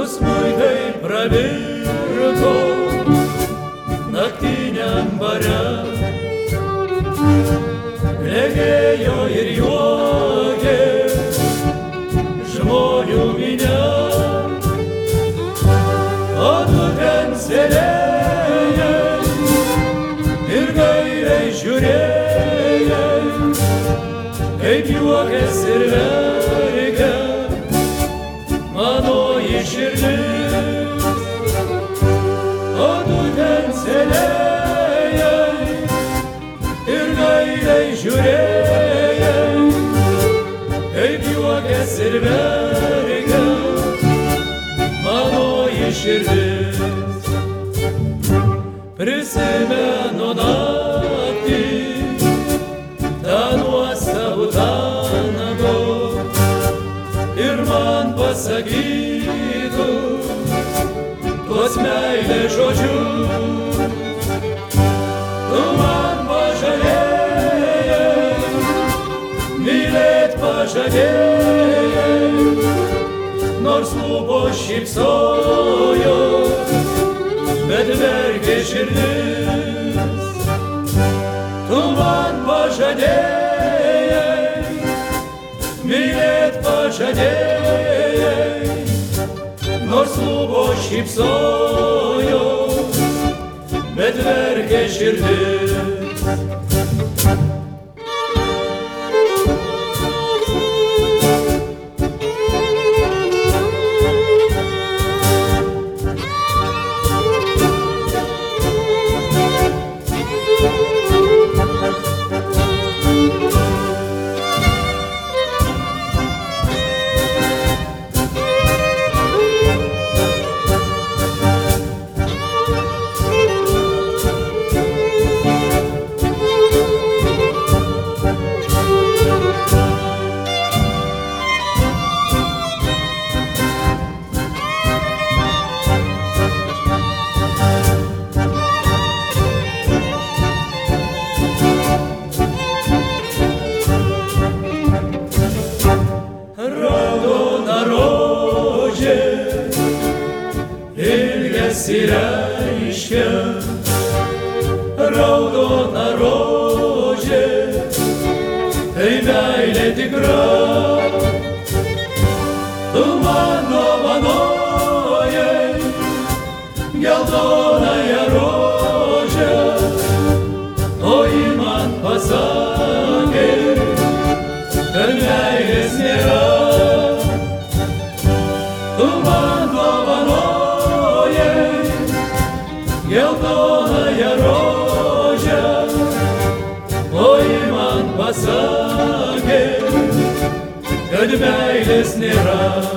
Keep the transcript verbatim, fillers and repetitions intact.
nors muitai pravirko naktiniam bare, regėjo ir juokė žmonių minia, o tu ten sėdėjai ir gailiai žiūrėjai, kaip juokės ir verkia manoji širdis. O tu ten sėdėjai ir gailiai žiūrėjai, kaip juokės ir verkia manoji širdis. Prisimenu naktį tą nuostabų tango ir man pasakytų tuos meilės žodžius. Tu man pažadėjai, mylėt pažadėjai, nors lūpos šypsojo, bet verkė širdis. Tu man pažadėjai, mylėt pažadėjai, nors lūpos šypsojo, bet verkė širdis. Reiškia raudona rožė, tai meilė tikra. Tu man dovanojai geltonąją rožę, o ji man pasakė, kad meilės nėra. Tu man dovanojai geltonąją rožę, o ji man pasakė, kad meilės nėra.